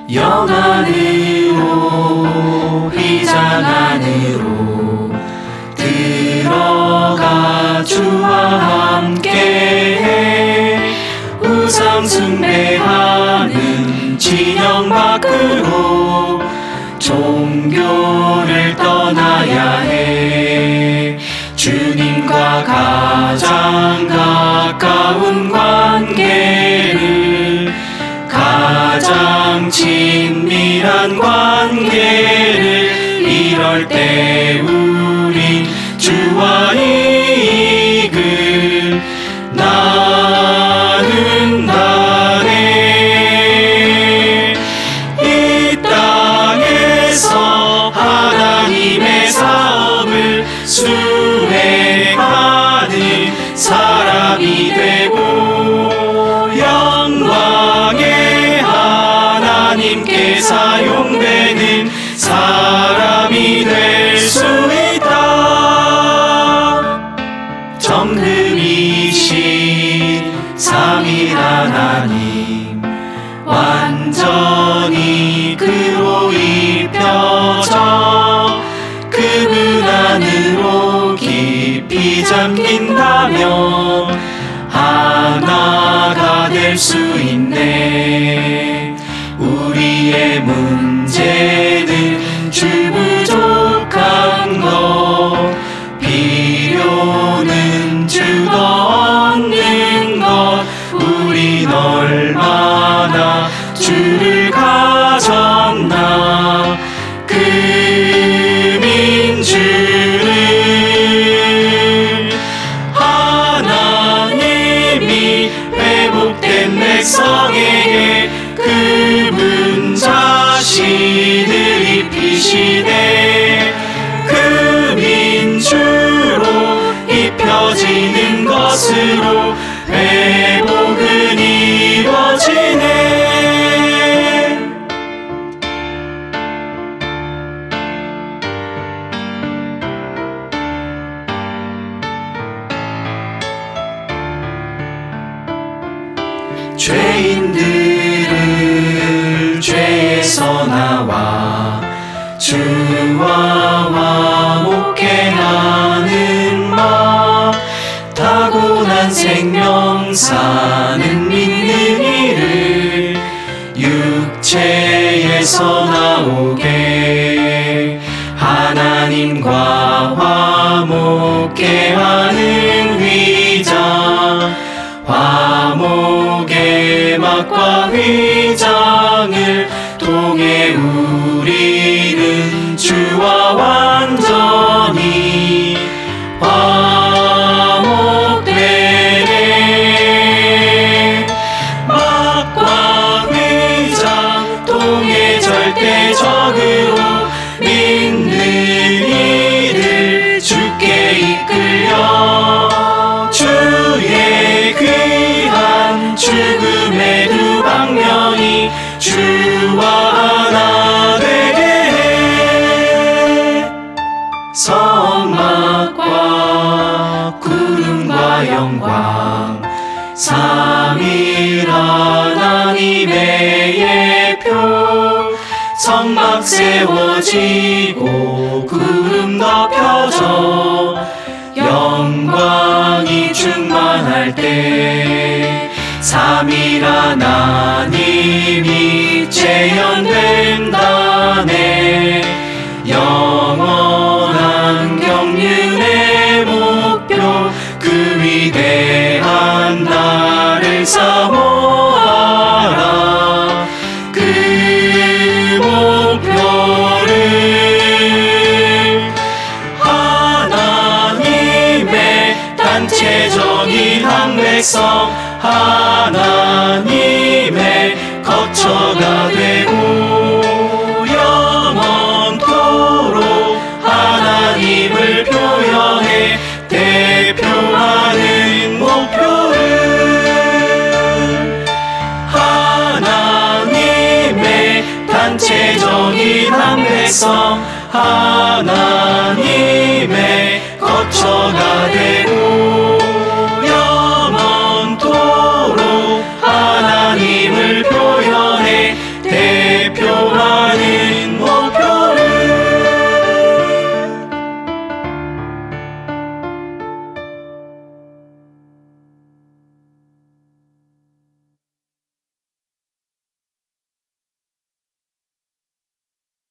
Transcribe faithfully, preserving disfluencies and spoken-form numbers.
영안으로 휘장 안으로 들어가 주와 함께 우상 숭배하는 진영 밖으로 종교를 떠나야 해. 주님과 가장 가까운 관계를, 가장 친밀한 관계를 이럴 때 우린 주와 이익을 나눈다네. 이 땅에서 하나님의 사업을 수행하는 사람이 되고 영광의 하나님께 사용되는 사람이 될 수 있다. 정금이신 삼일 하나님 완전히 그로 입혀져 그분 안으로 깊이 잠긴다면 하나가 될 수 있네. 우리의 문제는 주 부족한 것, 필요는 주도 없는 것. 우린 얼마나 주를 가졌나. 그 민주를 하나님이 회복된 백성에게 그분 자신을 입히시되 그 민주로 입혀지는 것으로 회복은 이루어지네. 죄인들을 죄에서 나와 주와 화목케 하는 마, 타고난 생명사는 믿는 이를 육체에서 나오게 하나님과 화목케 하는 휘장, 화목의 막과 휘장을 통해 우리는 주와 완전히 화목되네. 막과 휘장 통해 절대적으로 믿는 이를 주께 이끌려 주의 귀한 죽음의 두 방면이 주와 하나 되게 해. 성막과 구름과 영광, 삼일 하나님의 예표. 성막 세워지고 구름 덮여져 영광이 충만할 때 삼일 하나님이 재현된다네. 영원한 경륜의 목표, 그 위대한 날을 사모하라. 그 목표를 하나님의 단체적인 한 백성, 하나님의 거처가 되고 영원토록 하나님을 표현해 대표하는 목표를 하나님의 단체적인 한 백성, 하나님